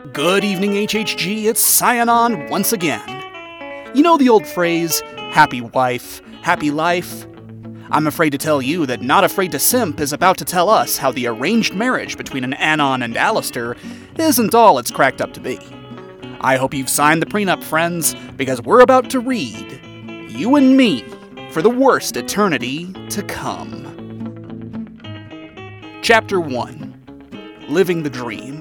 Good evening, HHG. It's Cyanon once again. You know the old phrase, happy wife, happy life? I'm afraid to tell you that Not Afraid to Simp is about to tell us how the arranged marriage between an Anon and Alistair isn't all it's cracked up to be. I hope you've signed the prenup, friends, because we're about to read You and Me for the Worst Eternity to Come. Chapter 1. Living the Dream.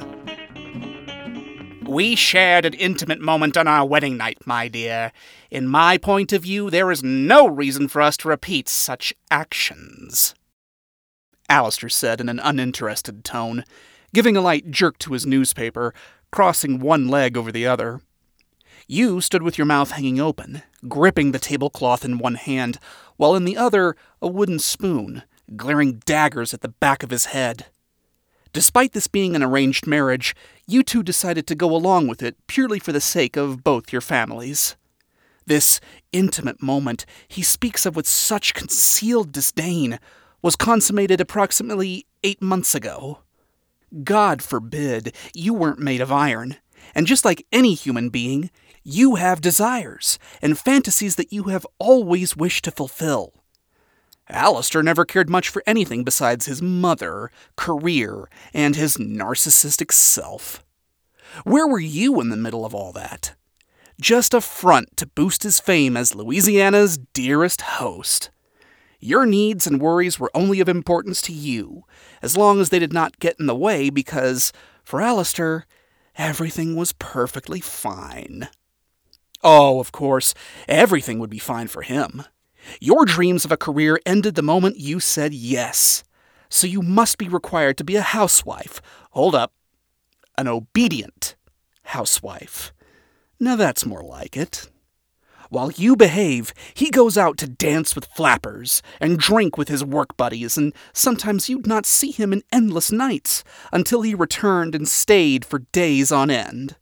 We shared an intimate moment on our wedding night, my dear. In my point of view, there is no reason for us to repeat such actions. Alistair said in an uninterested tone, giving a light jerk to his newspaper, crossing one leg over the other. You stood with your mouth hanging open, gripping the tablecloth in one hand, while in the other a wooden spoon, glaring daggers at the back of his head. Despite this being an arranged marriage, you two decided to go along with it purely for the sake of both your families. This intimate moment he speaks of with such concealed disdain was consummated approximately 8 months ago. God forbid you weren't made of iron, and just like any human being, you have desires and fantasies that you have always wished to fulfill. Alistair never cared much for anything besides his mother, career, and his narcissistic self. Where were you in the middle of all that? Just a front to boost his fame as Louisiana's dearest host. Your needs and worries were only of importance to you, as long as they did not get in the way because, for Alistair, everything was perfectly fine. Oh, of course, everything would be fine for him. Your dreams of a career ended the moment you said yes. So you must be required to be a housewife. Hold up. An obedient housewife. Now that's more like it. While you behave, he goes out to dance with flappers and drink with his work buddies, and sometimes you'd not see him in endless nights until he returned and stayed for days on end.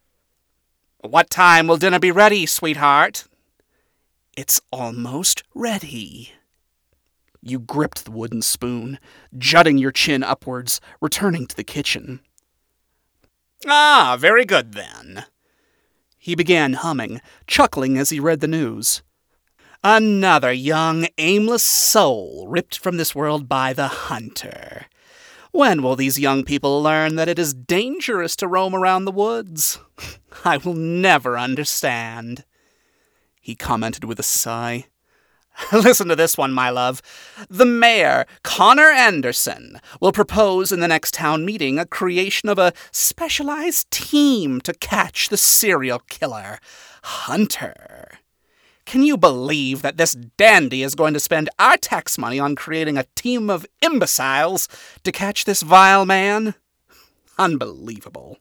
What time will dinner be ready, sweetheart? It's almost ready. You gripped the wooden spoon, jutting your chin upwards, returning to the kitchen. Ah, very good then. He began humming, chuckling as he read the news. Another young, aimless soul ripped from this world by the hunter. When will these young people learn that it is dangerous to roam around the woods? I will never understand. He commented with a sigh. Listen to this one, my love. The mayor, Connor Anderson, will propose in the next town meeting a creation of a specialized team to catch the serial killer, Hunter. Can you believe that this dandy is going to spend our tax money on creating a team of imbeciles to catch this vile man? Unbelievable.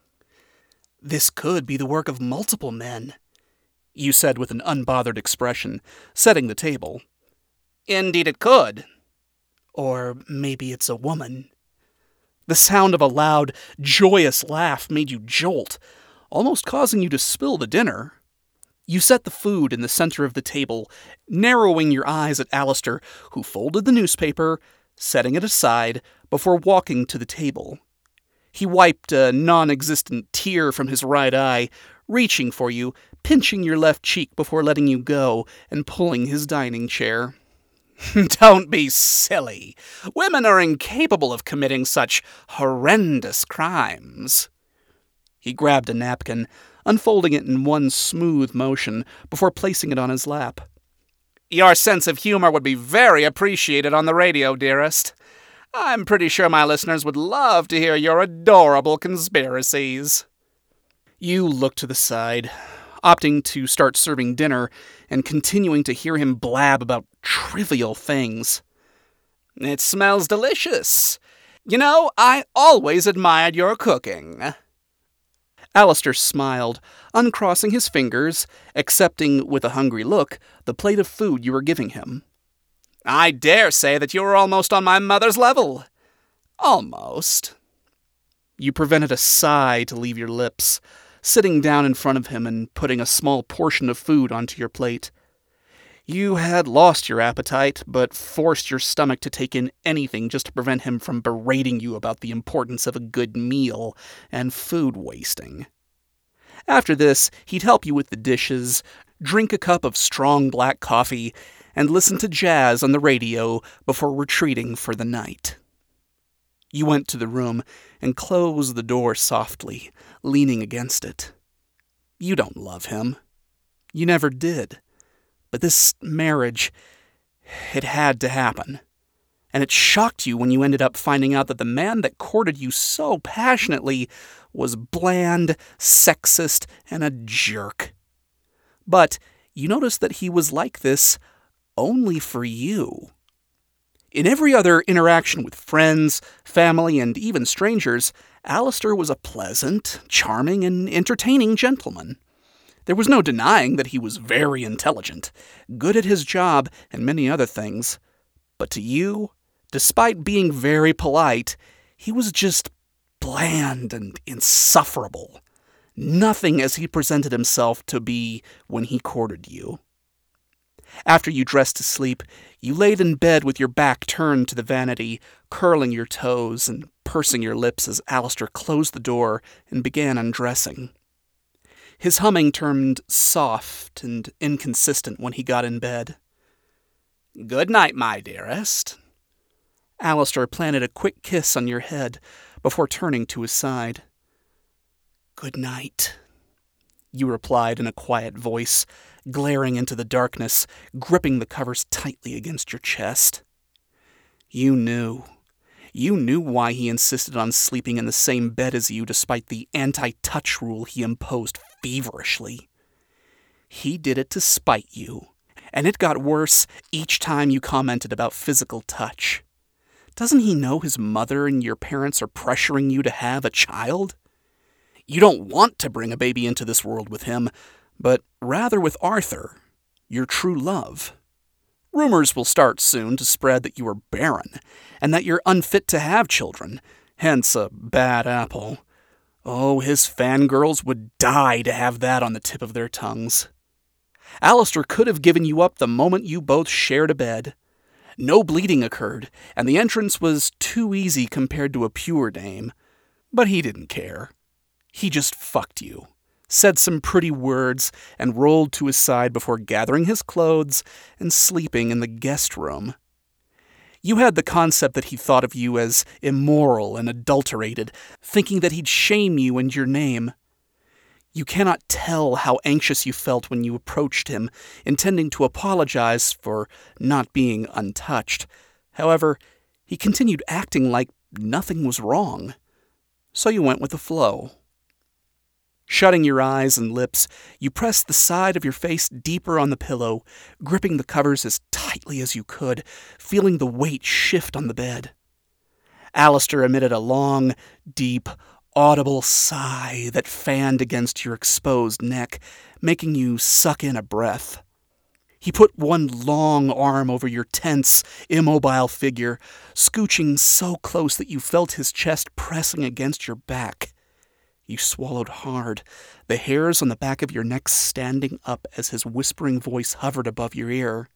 This could be the work of multiple men, you said with an unbothered expression, setting the table. Indeed it could. Or maybe it's a woman. The sound of a loud, joyous laugh made you jolt, almost causing you to spill the dinner. You set the food in the center of the table, narrowing your eyes at Alistair, who folded the newspaper, setting it aside, before walking to the table. He wiped a non-existent tear from his right eye, reaching for you, pinching your left cheek before letting you go, and pulling his dining chair. Don't be silly. Women are incapable of committing such horrendous crimes. He grabbed a napkin, unfolding it in one smooth motion before placing it on his lap. Your sense of humor would be very appreciated on the radio, dearest. I'm pretty sure my listeners would love to hear your adorable conspiracies. You looked to the side, opting to start serving dinner and continuing to hear him blab about trivial things. It smells delicious. You know, I always admired your cooking. Alistair smiled, uncrossing his fingers, accepting with a hungry look the plate of food you were giving him. I dare say that you are almost on my mother's level. Almost. You prevented a sigh to leave your lips, sitting down in front of him and putting a small portion of food onto your plate. You had lost your appetite, but forced your stomach to take in anything just to prevent him from berating you about the importance of a good meal and food wasting. After this, he'd help you with the dishes, drink a cup of strong black coffee, and listen to jazz on the radio before retreating for the night. You went to the room and closed the door softly, leaning against it. You don't love him. You never did. But this marriage, it had to happen. And it shocked you when you ended up finding out that the man that courted you so passionately was bland, sexist, and a jerk. But you noticed that he was like this only for you. In every other interaction with friends, family, and even strangers, Alistair was a pleasant, charming, and entertaining gentleman. There was no denying that he was very intelligent, good at his job, and many other things. But to you, despite being very polite, he was just bland and insufferable. Nothing as he presented himself to be when he courted you. After you dressed to sleep, you laid in bed with your back turned to the vanity, curling your toes and pursing your lips as Alistair closed the door and began undressing. His humming turned soft and inconsistent when he got in bed. "Good night, my dearest." Alistair planted a quick kiss on your head before turning to his side. "Good night," you replied in a quiet voice, glaring into the darkness, gripping the covers tightly against your chest. You knew why he insisted on sleeping in the same bed as you despite the anti-touch rule he imposed feverishly. He did it to spite you, and it got worse each time you commented about physical touch. Doesn't he know his mother and your parents are pressuring you to have a child? You don't want to bring a baby into this world with him, but rather with Arthur, your true love. Rumors will start soon to spread that you are barren, and that you're unfit to have children, hence a bad apple. Oh, his fangirls would die to have that on the tip of their tongues. Alistair could have given you up the moment you both shared a bed. No bleeding occurred, and the entrance was too easy compared to a pure dame. But he didn't care. He just fucked you, said some pretty words, and rolled to his side before gathering his clothes and sleeping in the guest room. You had the concept that he thought of you as immoral and adulterated, thinking that he'd shame you and your name. You cannot tell how anxious you felt when you approached him, intending to apologize for not being untouched. However, he continued acting like nothing was wrong. So you went with the flow. Shutting your eyes and lips, you pressed the side of your face deeper on the pillow, gripping the covers as tightly as you could, feeling the weight shift on the bed. Alistair emitted a long, deep, audible sigh that fanned against your exposed neck, making you suck in a breath. He put one long arm over your tense, immobile figure, scooching so close that you felt his chest pressing against your back. You swallowed hard, the hairs on the back of your neck standing up as his whispering voice hovered above your ear.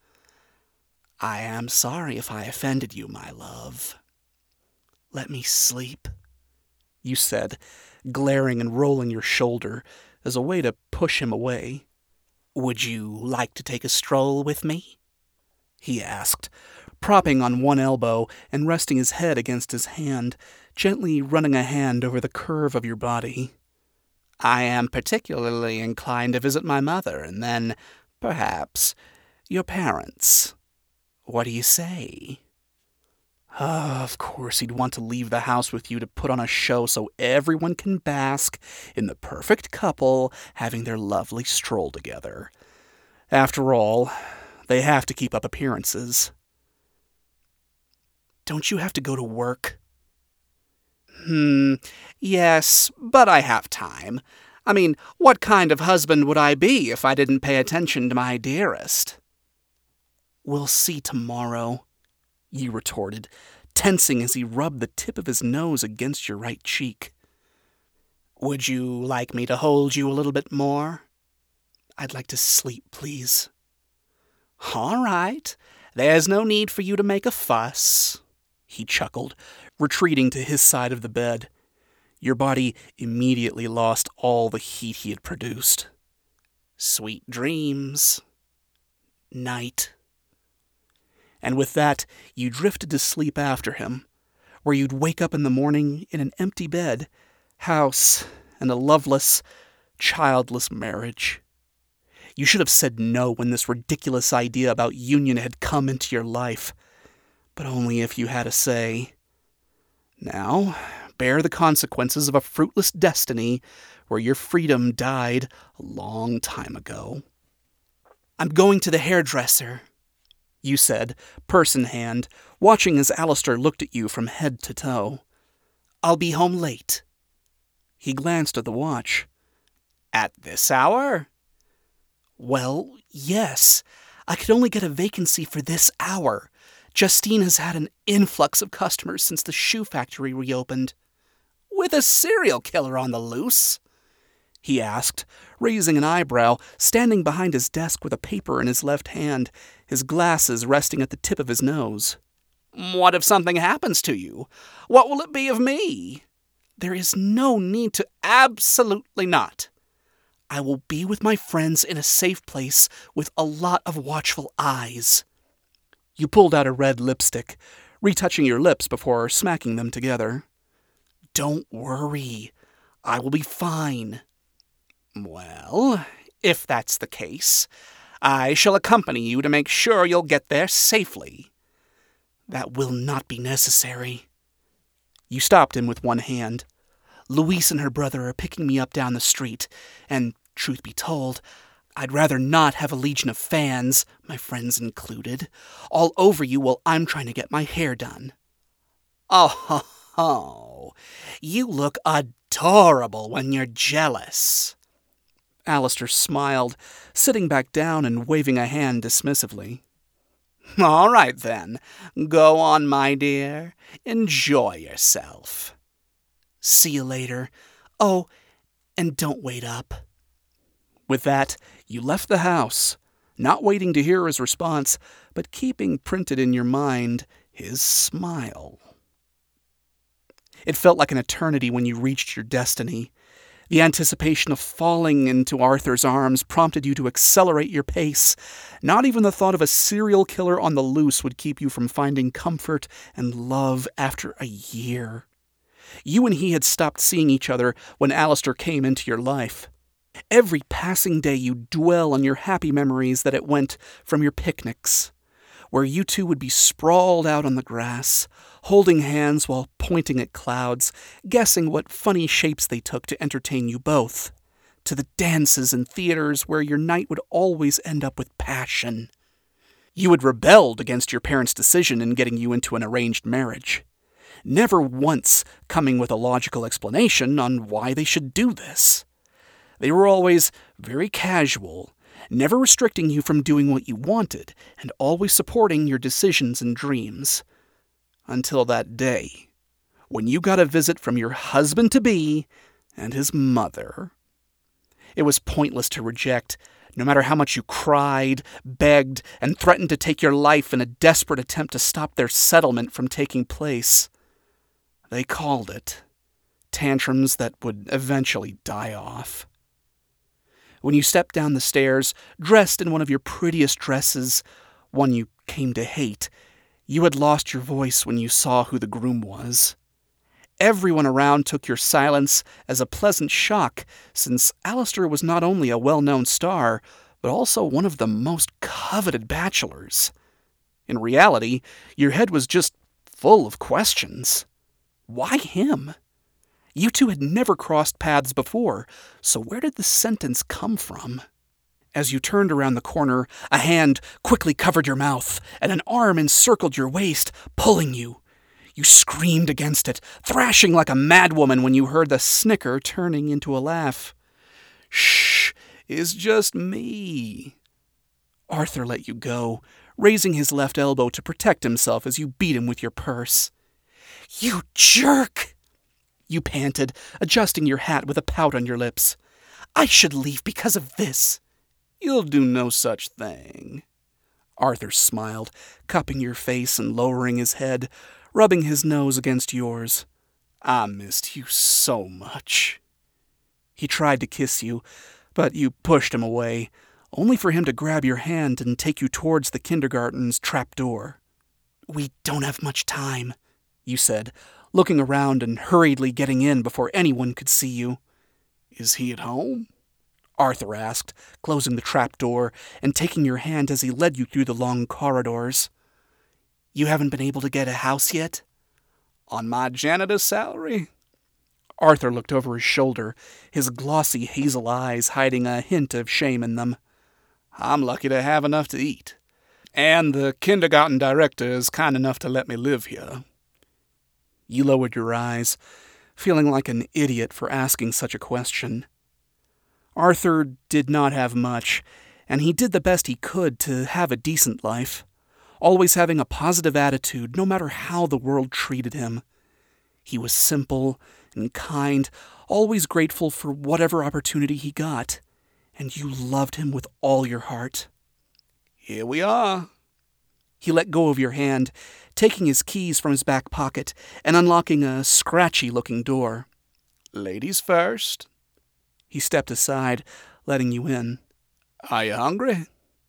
"I am sorry if I offended you, my love." "Let me sleep," you said, glaring and rolling your shoulder as a way to push him away. "Would you like to take a stroll with me?" he asked, propping on one elbow and resting his head against his hand, gently running a hand over the curve of your body. "I am particularly inclined to visit my mother, and then, perhaps, your parents. What do you say?" Of course he'd want to leave the house with you to put on a show so everyone can bask in the perfect couple having their lovely stroll together. After all, they have to keep up appearances. "Don't you have to go to work?" Yes, but I have time. I mean, what kind of husband would I be if I didn't pay attention to my dearest?" "We'll see tomorrow," you retorted, tensing as he rubbed the tip of his nose against your right cheek. "Would you like me to hold you a little bit more?" "I'd like to sleep, please." All right, there's no need for you to make a fuss, he chuckled, retreating to his side of the bed. Your body immediately lost all the heat he had produced. Sweet dreams. Night. And with that, you drifted to sleep after him, where you'd wake up in the morning in an empty bed, house, and a loveless, childless marriage. You should have said no when this ridiculous idea about union had come into your life, but only if you had a say. Now, bear the consequences of a fruitless destiny where your freedom died a long time ago. I'm going to the hairdresser, you said, purse in hand, watching as Alistair looked at you from head to toe. I'll be home late. He glanced at the watch. At this hour? Well, yes. I could only get a vacancy for this hour. Justine has had an influx of customers since the shoe factory reopened. With a serial killer on the loose? He asked, raising an eyebrow, standing behind his desk with a paper in his left hand, his glasses resting at the tip of his nose. What if something happens to you? What will it be of me? There is no need to. Absolutely not. I will be with my friends in a safe place with a lot of watchful eyes. You pulled out a red lipstick, retouching your lips before smacking them together. Don't worry. I will be fine. Well, if that's the case, I shall accompany you to make sure you'll get there safely. That will not be necessary. You stopped him with one hand. Louise and her brother are picking me up down the street, and, truth be told, I'd rather not have a legion of fans, my friends included, all over you while I'm trying to get my hair done. Oh, you look adorable when you're jealous. Alistair smiled, sitting back down and waving a hand dismissively. All right, then. Go on, my dear. Enjoy yourself. See you later. Oh, and don't wait up. With that, you left the house, not waiting to hear his response, but keeping printed in your mind his smile. It felt like an eternity when you reached your destiny. The anticipation of falling into Arthur's arms prompted you to accelerate your pace. Not even the thought of a serial killer on the loose would keep you from finding comfort and love after a year. You and he had stopped seeing each other when Alistair came into your life. Every passing day you dwell on your happy memories that it went from your picnics, where you two would be sprawled out on the grass, holding hands while pointing at clouds, guessing what funny shapes they took to entertain you both, to the dances and theaters where your night would always end up with passion. You had rebelled against your parents' decision in getting you into an arranged marriage, never once coming with a logical explanation on why they should do this. They were always very casual, never restricting you from doing what you wanted, and always supporting your decisions and dreams. Until that day, when you got a visit from your husband-to-be and his mother. It was pointless to reject, no matter how much you cried, begged, and threatened to take your life in a desperate attempt to stop their settlement from taking place. They called it tantrums that would eventually die off. When you stepped down the stairs, dressed in one of your prettiest dresses, one you came to hate, you had lost your voice when you saw who the groom was. Everyone around took your silence as a pleasant shock, since Alistair was not only a well-known star, but also one of the most coveted bachelors. In reality, your head was just full of questions. Why him? You two had never crossed paths before, so where did the sentence come from? As you turned around the corner, a hand quickly covered your mouth, and an arm encircled your waist, pulling you. You screamed against it, thrashing like a madwoman when you heard the snicker turning into a laugh. Shh, it's just me. Arthur let you go, raising his left elbow to protect himself as you beat him with your purse. You jerk! You panted, adjusting your hat with a pout on your lips. I should leave because of this. You'll do no such thing. Arthur smiled, cupping your face and lowering his head, rubbing his nose against yours. I missed you so much. He tried to kiss you, but you pushed him away, only for him to grab your hand and take you towards the kindergarten's trapdoor. We don't have much time, you said, looking around and hurriedly getting in before anyone could see you. Is he at home? Arthur asked, closing the trapdoor and taking your hand as he led you through the long corridors. You haven't been able to get a house yet? On my janitor's salary? Arthur looked over his shoulder, his glossy hazel eyes hiding a hint of shame in them. I'm lucky to have enough to eat. And the kindergarten director is kind enough to let me live here. You lowered your eyes, feeling like an idiot for asking such a question. Arthur did not have much, and he did the best he could to have a decent life, always having a positive attitude no matter how the world treated him. He was simple and kind, always grateful for whatever opportunity he got, and you loved him with all your heart. Here we are. He let go of your hand, taking his keys from his back pocket and unlocking a scratchy-looking door. Ladies first. He stepped aside, letting you in. Are you hungry?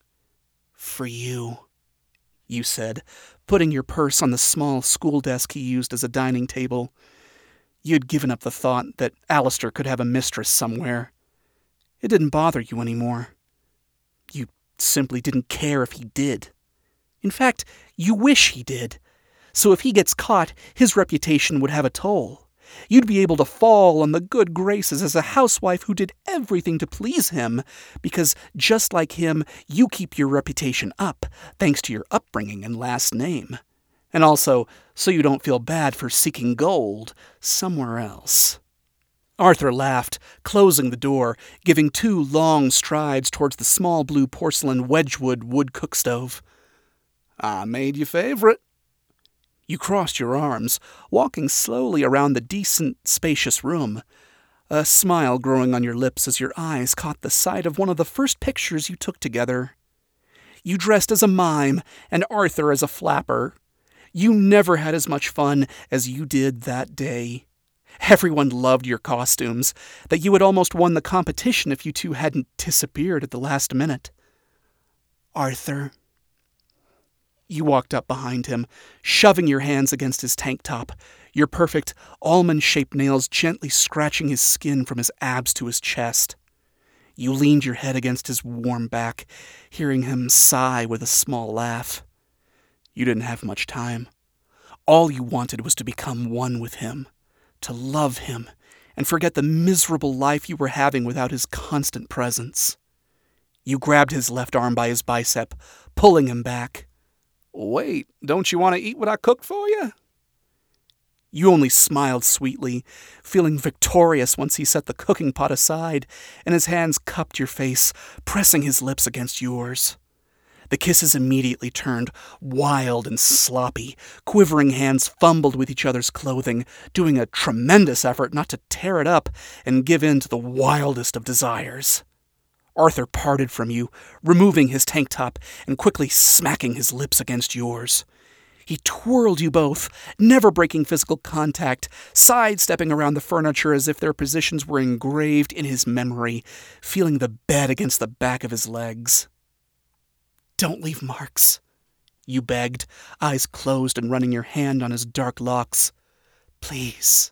For you, you said, putting your purse on the small school desk he used as a dining table. You'd given up the thought that Alistair could have a mistress somewhere. It didn't bother you anymore. You simply didn't care if he did. In fact, you wish he did. So if he gets caught, his reputation would have a toll. You'd be able to fall on the good graces as a housewife who did everything to please him, because just like him, you keep your reputation up, thanks to your upbringing and last name. And also, so you don't feel bad for seeking gold somewhere else. Arthur laughed, closing the door, giving 2 long strides towards the small blue porcelain Wedgwood wood cookstove. I made your favorite. You crossed your arms, walking slowly around the decent, spacious room, a smile growing on your lips as your eyes caught the sight of one of the first pictures you took together. You dressed as a mime and Arthur as a flapper. You never had as much fun as you did that day. Everyone loved your costumes, that you had almost won the competition if you two hadn't disappeared at the last minute. Arthur. You walked up behind him, shoving your hands against his tank top, your perfect, almond-shaped nails gently scratching his skin from his abs to his chest. You leaned your head against his warm back, hearing him sigh with a small laugh. You didn't have much time. All you wanted was to become one with him, to love him, and forget the miserable life you were having without his constant presence. You grabbed his left arm by his bicep, pulling him back. Wait, don't you want to eat what I cooked for you? You only smiled sweetly, feeling victorious once he set the cooking pot aside, and his hands cupped your face, pressing his lips against yours. The kisses immediately turned wild and sloppy. Quivering hands fumbled with each other's clothing, doing a tremendous effort not to tear it up and give in to the wildest of desires. Arthur parted from you, removing his tank top and quickly smacking his lips against yours. He twirled you both, never breaking physical contact, sidestepping around the furniture as if their positions were engraved in his memory, feeling the bed against the back of his legs. Don't leave marks, you begged, eyes closed and running your hand on his dark locks. Please.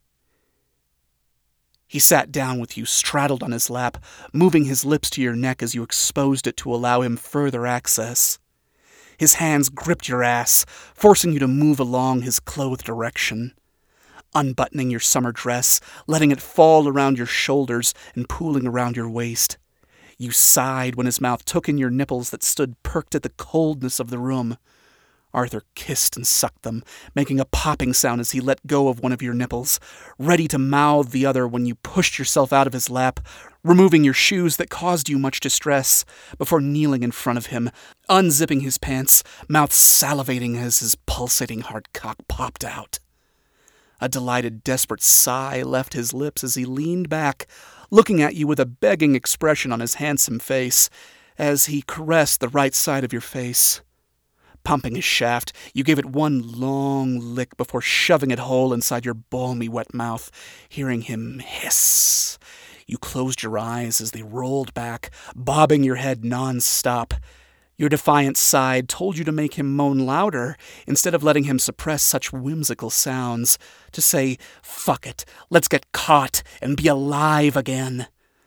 He sat down with you, straddled on his lap, moving his lips to your neck as you exposed it to allow him further access. His hands gripped your ass, forcing you to move along his clothed direction. Unbuttoning your summer dress, letting it fall around your shoulders and pooling around your waist. You sighed when his mouth took in your nipples that stood perked at the coldness of the room. Arthur kissed and sucked them, making a popping sound as he let go of one of your nipples, ready to mouth the other when you pushed yourself out of his lap, removing your shoes that caused you much distress, before kneeling in front of him, unzipping his pants, mouth salivating as his pulsating hard cock popped out. A delighted, desperate sigh left his lips as he leaned back, looking at you with a begging expression on his handsome face, as he caressed the right side of your face. Pumping his shaft, you gave it one long lick before shoving it whole inside your balmy wet mouth, hearing him hiss. You closed your eyes as they rolled back, bobbing your head non-stop. Your defiant side told you to make him moan louder instead of letting him suppress such whimsical sounds, to say, "Fuck it, let's get caught and be alive again."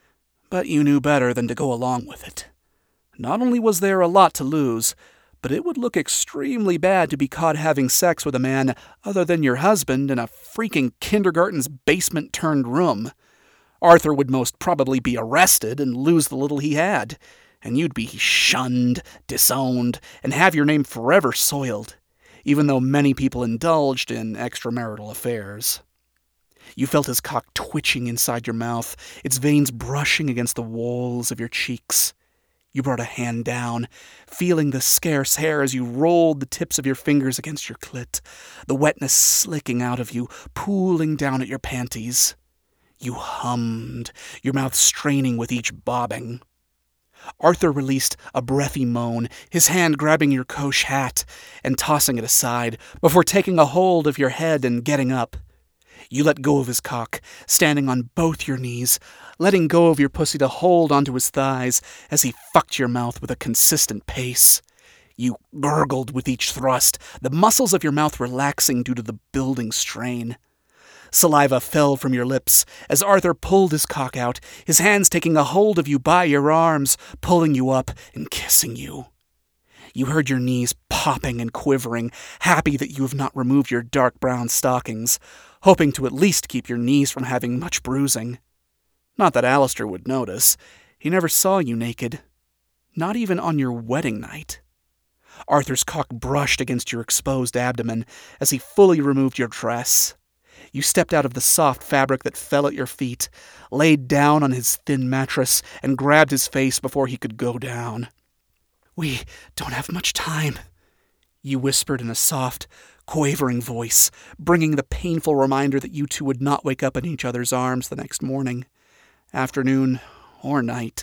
But you knew better than to go along with it. Not only was there a lot to lose, but it would look extremely bad to be caught having sex with a man other than your husband in a freaking kindergarten's basement-turned-room. Arthur would most probably be arrested and lose the little he had, and you'd be shunned, disowned, and have your name forever soiled, even though many people indulged in extramarital affairs. You felt his cock twitching inside your mouth, its veins brushing against the walls of your cheeks. You brought a hand down, feeling the scarce hair as you rolled the tips of your fingers against your clit, the wetness slicking out of you, pooling down at your panties. You hummed, your mouth straining with each bobbing. Arthur released a breathy moan, his hand grabbing your Coach hat and tossing it aside, before taking a hold of your head and getting up. You let go of his cock, standing on both your knees, letting go of your pussy to hold onto his thighs as he fucked your mouth with a consistent pace. You gurgled with each thrust, the muscles of your mouth relaxing due to the building strain. Saliva fell from your lips as Arthur pulled his cock out, his hands taking a hold of you by your arms, pulling you up and kissing you. You heard your knees popping and quivering, happy that you have not removed your dark brown stockings, hoping to at least keep your knees from having much bruising. Not that Alistair would notice. He never saw you naked. Not even on your wedding night. Arthur's cock brushed against your exposed abdomen as he fully removed your dress. You stepped out of the soft fabric that fell at your feet, laid down on his thin mattress, and grabbed his face before he could go down. "We don't have much time," you whispered in a soft, quavering voice, bringing the painful reminder that you two would not wake up in each other's arms the next morning, afternoon, or night.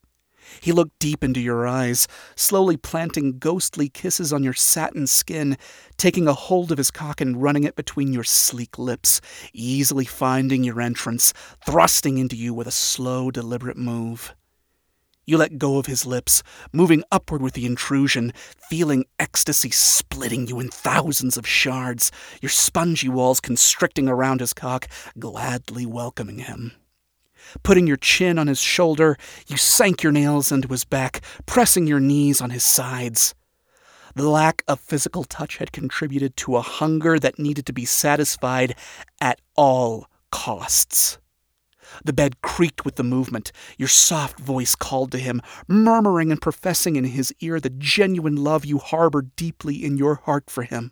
He looked deep into your eyes, slowly planting ghostly kisses on your satin skin, taking a hold of his cock and running it between your sleek lips, easily finding your entrance, thrusting into you with a slow, deliberate move. You let go of his lips, moving upward with the intrusion, feeling ecstasy splitting you in thousands of shards, your spongy walls constricting around his cock, gladly welcoming him. Putting your chin on his shoulder, you sank your nails into his back, pressing your knees on his sides. The lack of physical touch had contributed to a hunger that needed to be satisfied at all costs. The bed creaked with the movement. Your soft voice called to him, murmuring and professing in his ear the genuine love you harbored deeply in your heart for him.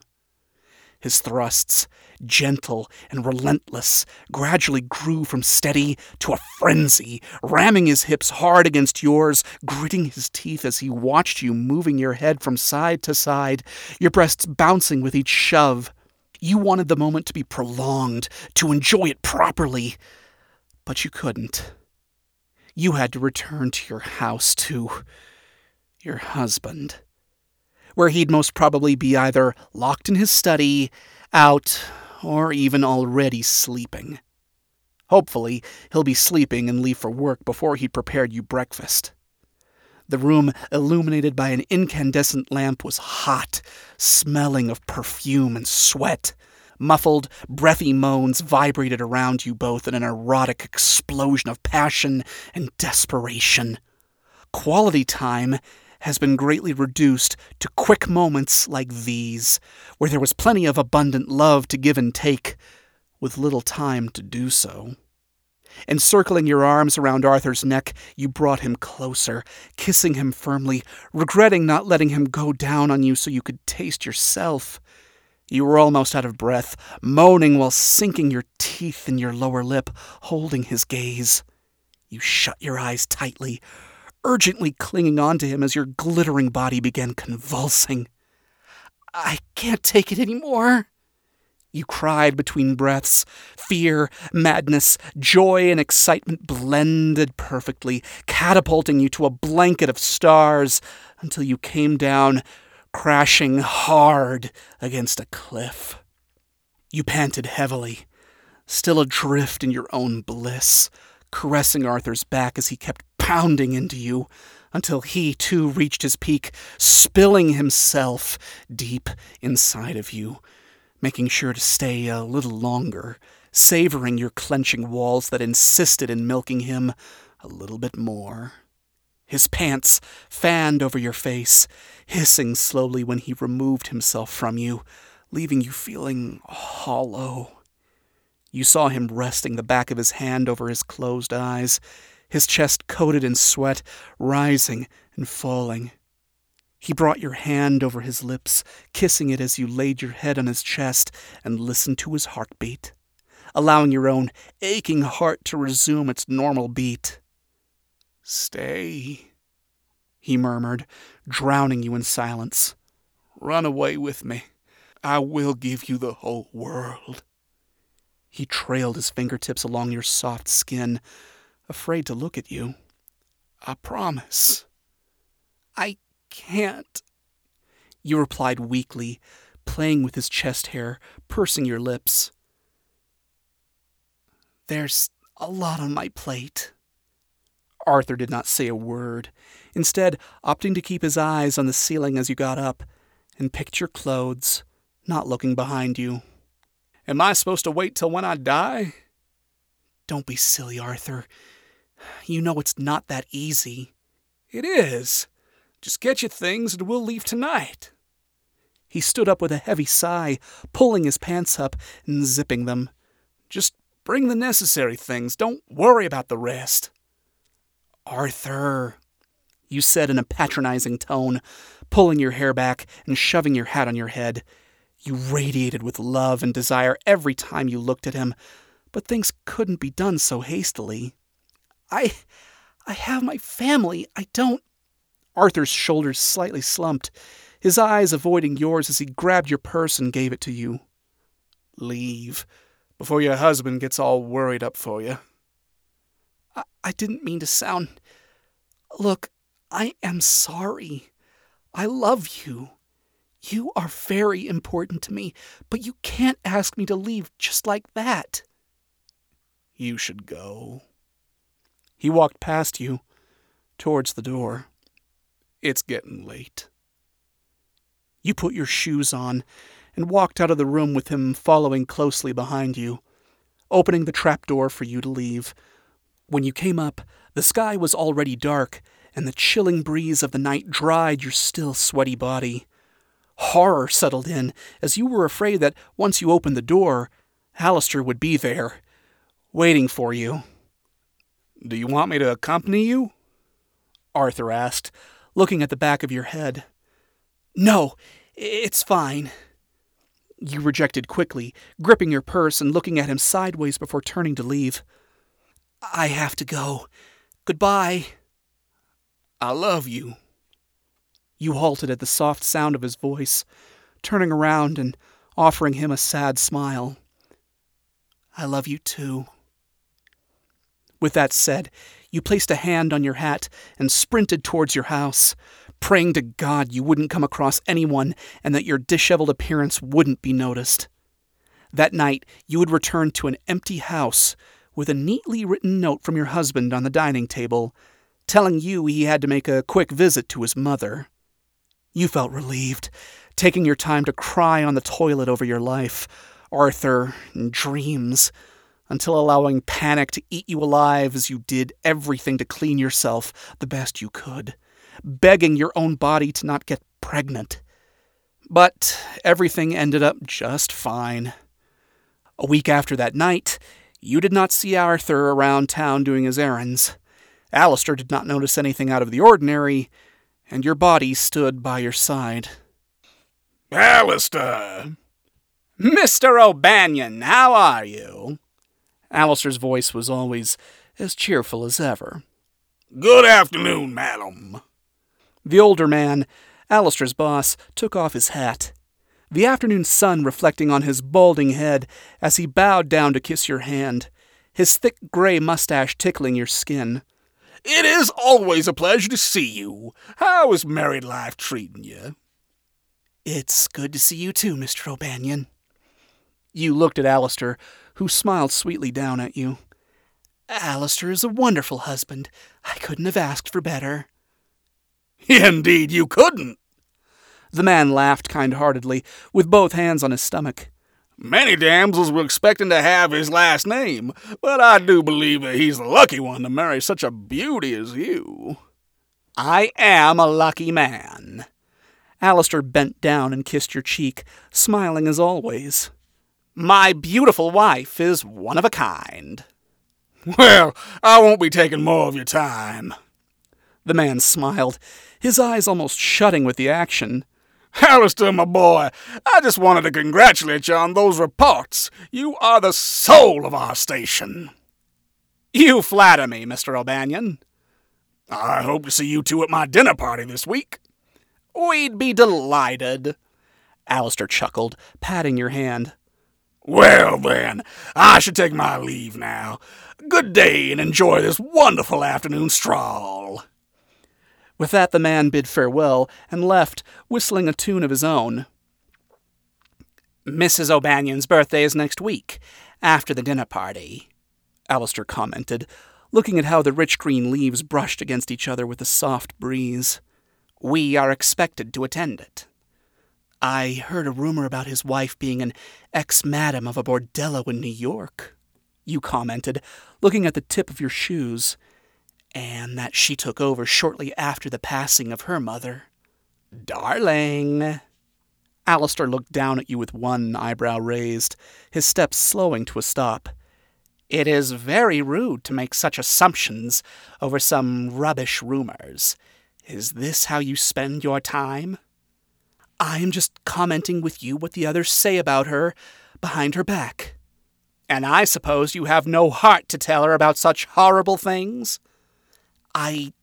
His thrusts, gentle and relentless, gradually grew from steady to a frenzy, ramming his hips hard against yours, gritting his teeth as he watched you moving your head from side to side, your breasts bouncing with each shove. You wanted the moment to be prolonged, to enjoy it properly, but you couldn't. You had to return to your house, to your husband, where he'd most probably be either locked in his study, out, or even already sleeping. Hopefully, he'll be sleeping and leave for work before he'd prepared you breakfast. The room, illuminated by an incandescent lamp, was hot, smelling of perfume and sweat. Muffled, breathy moans vibrated around you both in an erotic explosion of passion and desperation. Quality time has been greatly reduced to quick moments like these, where there was plenty of abundant love to give and take, with little time to do so. Encircling your arms around Arthur's neck, you brought him closer, kissing him firmly, regretting not letting him go down on you so you could taste yourself. You were almost out of breath, moaning while sinking your teeth in your lower lip, holding his gaze. You shut your eyes tightly, urgently clinging on to him as your glittering body began convulsing. "I can't take it anymore," You cried between breaths. Fear, madness, joy, and excitement blended perfectly, catapulting you to a blanket of stars until you came down, crashing hard against a cliff. You panted heavily, still adrift in your own bliss, caressing Arthur's back as he kept pounding into you, until he, too, reached his peak, spilling himself deep inside of you, making sure to stay a little longer, savoring your clenching walls that insisted in milking him a little bit more. His pants fanned over your face, hissing slowly when he removed himself from you, leaving you feeling hollow. You saw him resting the back of his hand over his closed eyes, his chest coated in sweat, rising and falling. He brought your hand over his lips, kissing it as you laid your head on his chest and listened to his heartbeat, allowing your own aching heart to resume its normal beat. "Stay," he murmured, drowning you in silence. "Run away with me. I will give you the whole world." He trailed his fingertips along your soft skin, afraid to look at you. "I promise." "I can't," you replied weakly, playing with his chest hair, pursing your lips. "There's a lot on my plate." Arthur did not say a word, instead opting to keep his eyes on the ceiling as you got up and picked your clothes, not looking behind you. "Am I supposed to wait till when I die?" "Don't be silly, Arthur. You know it's not that easy." "It is. Just get your things and we'll leave tonight." He stood up with a heavy sigh, pulling his pants up and zipping them. "Just bring the necessary things. Don't worry about the rest." "Arthur," you said in a patronizing tone, pulling your hair back and shoving your hat on your head. You radiated with love and desire every time you looked at him, but things couldn't be done so hastily. I have my family. I don't..." Arthur's shoulders slightly slumped, his eyes avoiding yours as he grabbed your purse and gave it to you. "Leave, before your husband gets all worried up for you." I didn't mean to sound... Look, I am sorry. I love you. You are very important to me, but you can't ask me to leave just like that." "You should go." He walked past you, towards the door. "It's getting late." You put your shoes on and walked out of the room with him following closely behind you, opening the trapdoor for you to leave. When you came up, the sky was already dark, and the chilling breeze of the night dried your still sweaty body. Horror settled in, as you were afraid that once you opened the door, Alistair would be there, waiting for you. "Do you want me to accompany you?" Arthur asked, looking at the back of your head. "No, it's fine." You rejected quickly, gripping your purse and looking at him sideways before turning to leave. "I have to go. Goodbye." "I love you." You halted at the soft sound of his voice, turning around and offering him a sad smile. "I love you too." With that said, you placed a hand on your hat and sprinted towards your house, praying to God you wouldn't come across anyone and that your disheveled appearance wouldn't be noticed. That night, you would return to an empty house with a neatly written note from your husband on the dining table, telling you he had to make a quick visit to his mother. You felt relieved, taking your time to cry on the toilet over your life, Arthur, and dreams, until allowing panic to eat you alive as you did everything to clean yourself the best you could, begging your own body to not get pregnant. But everything ended up just fine. A week after that night, you did not see Arthur around town doing his errands. Alistair did not notice anything out of the ordinary, and your body stood by your side. "Alistair!" "Mr. O'Banion, how are you?" Alistair's voice was always as cheerful as ever. "Good afternoon, madam." The older man, Alistair's boss, took off his hat. the afternoon sun reflecting on his balding head as he bowed down to kiss your hand, his thick gray mustache tickling your skin. It is always a pleasure to see you. How is married life treating you? It's good to see you too, Mr. O'Banion. You looked at Alistair, who smiled sweetly down at you. Alistair is a wonderful husband. I couldn't have asked for better. Indeed you couldn't. The man laughed kind-heartedly, with both hands on his stomach. Many damsels were expecting to have his last name, but I do believe that he's the lucky one to marry such a beauty as you. I am a lucky man. Alistair bent down and kissed your cheek, smiling as always. My beautiful wife is one of a kind. Well, I won't be taking more of your time. The man smiled, his eyes almost shutting with the action. Alistair, my boy, I just wanted to congratulate you on those reports. You are the soul of our station. You flatter me, Mr. O'Banion. I hope to see you two at my dinner party this week. We'd be delighted. Alistair chuckled, patting your hand. Well, then, I should take my leave now. Good day, and enjoy this wonderful afternoon stroll. With that, the man bid farewell and left, whistling a tune of his own. Mrs. O'Banion's birthday is next week, after the dinner party, Alistair commented, looking at how the rich green leaves brushed against each other with a soft breeze. We are expected to attend it. I heard a rumor about his wife being an ex-madam of a bordello in New York, you commented, looking at the tip of your shoes, and that she took over shortly after the passing of her mother. Darling. Alistair looked down at you with one eyebrow raised, his steps slowing to a stop. It is very rude to make such assumptions over some rubbish rumors. Is this how you spend your time? I am just commenting with you what the others say about her behind her back. And I suppose you have no heart to tell her about such horrible things? I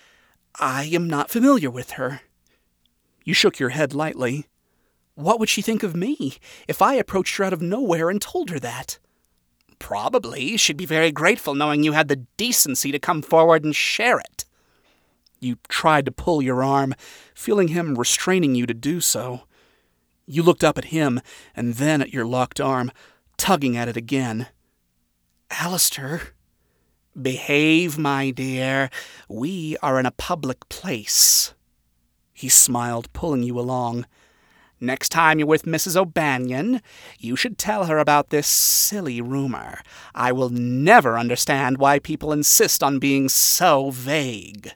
am not familiar with her. You shook your head lightly. What would she think of me if I approached her out of nowhere and told her that? Probably she'd be very grateful knowing you had the decency to come forward and share it. You tried to pull your arm, feeling him restraining you to do so. You looked up at him, and then at your locked arm, tugging at it again. Alistair, behave, my dear. We are in a public place. He smiled, pulling you along. Next time you're with Mrs. O'Banion, you should tell her about this silly rumor. I will never understand why people insist on being so vague.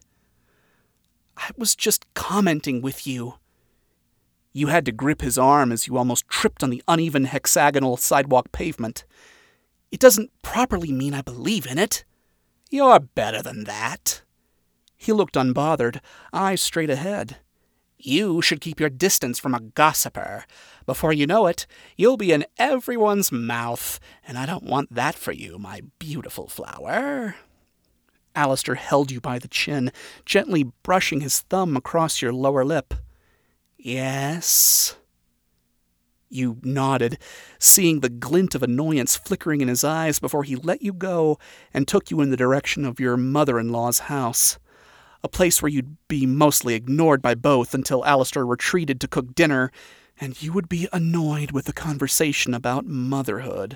I was just commenting with you. You had to grip his arm as you almost tripped on the uneven hexagonal sidewalk pavement. It doesn't properly mean I believe in it. You're better than that. He looked unbothered, eyes straight ahead. You should keep your distance from a gossiper. Before you know it, you'll be in everyone's mouth, and I don't want that for you, my beautiful flower. Alistair held you by the chin, gently brushing his thumb across your lower lip. Yes? You nodded, seeing the glint of annoyance flickering in his eyes before he let you go and took you in the direction of your mother-in-law's house, a place where you'd be mostly ignored by both until Alistair retreated to cook dinner, and you would be annoyed with the conversation about motherhood.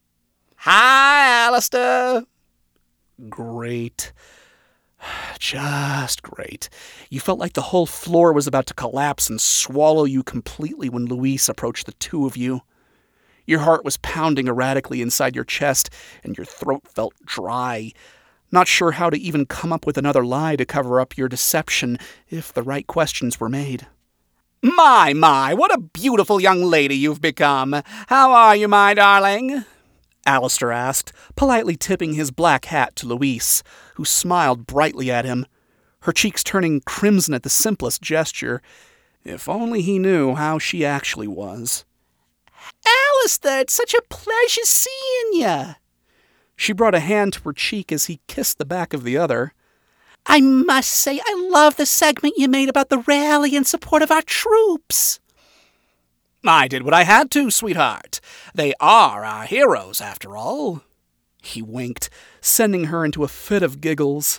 Hi, Alistair! Great. Just great. You felt like the whole floor was about to collapse and swallow you completely when Louise approached the two of you. Your heart was pounding erratically inside your chest, and your throat felt dry, not sure how to even come up with another lie to cover up your deception if the right questions were made. My, what a beautiful young lady you've become. How are you, my darling? Alistair asked, politely tipping his black hat to Louise, who smiled brightly at him, her cheeks turning crimson at the simplest gesture. If only he knew how she actually was. Alistair, it's such a pleasure seeing you. She brought a hand to her cheek as he kissed the back of the other. I must say, I love the segment you made about the rally in support of our troops. I did what I had to, sweetheart. They are our heroes, after all. He winked, sending her into a fit of giggles.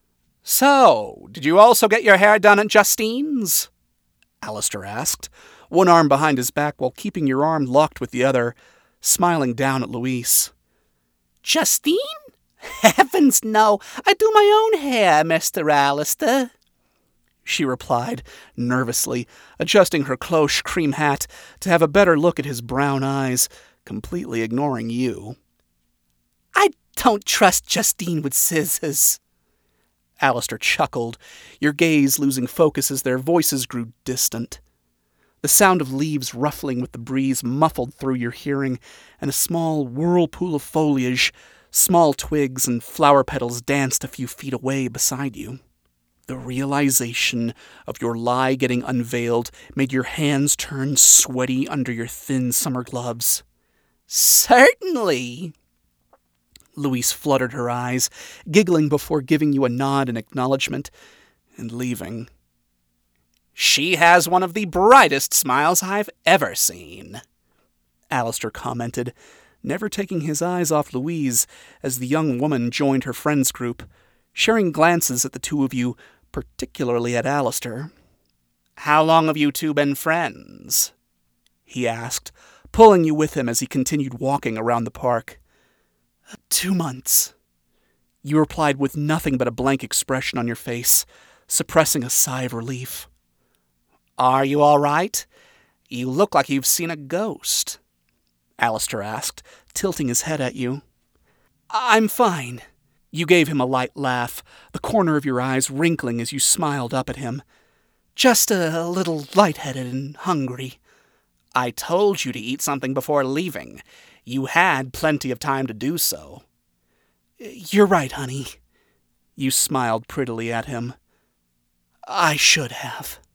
So, did you also get your hair done at Justine's? Alistair asked, one arm behind his back while keeping your arm locked with the other, smiling down at Louise. Justine? Heavens, no. I do my own hair, Mr. Alistair, she replied, nervously, adjusting her cloche cream hat to have a better look at his brown eyes, completely ignoring you. I don't trust Justine with scissors. Alistair chuckled, your gaze losing focus as their voices grew distant. The sound of leaves ruffling with the breeze muffled through your hearing, and a small whirlpool of foliage, small twigs and flower petals danced a few feet away beside you. The realization of your lie getting unveiled made your hands turn sweaty under your thin summer gloves. Certainly. Louise fluttered her eyes, giggling before giving you a nod in acknowledgement, and leaving. She has one of the brightest smiles I've ever seen, Alistair commented, never taking his eyes off Louise as the young woman joined her friends group, sharing glances at the two of you, particularly at Alistair. How long have you two been friends? He asked, pulling you with him as he continued walking around the park. 2 months. You replied with nothing but a blank expression on your face, suppressing a sigh of relief. Are you all right? You look like you've seen a ghost, Alistair asked, tilting his head at you. I'm fine. You gave him a light laugh, the corner of your eyes wrinkling as you smiled up at him. Just a little lightheaded and hungry. I told you to eat something before leaving. You had plenty of time to do so. You're right, honey. You smiled prettily at him. I should have.